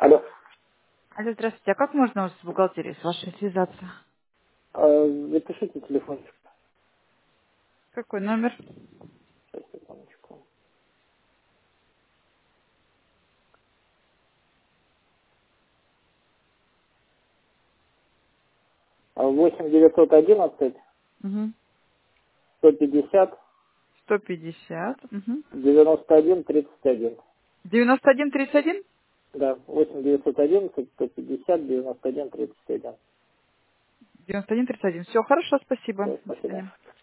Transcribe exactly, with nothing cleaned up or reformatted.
Алло. Алло, здравствуйте. А как можно с бухгалтерией с вашей связаться? А, запишите телефончик. Какой номер? Сейчас, секундочку. А, восемь девятьсот одиннадцать Угу. сто пятьдесят сто пятьдесят. Угу. девяносто один тридцать один. девяносто один тридцать один? Да, восемь девятьсот одиннадцать сто пятьдесят девяносто один тридцать один. девяносто один тридцать один. Все, хорошо, спасибо. Все, До спасибо. свидания.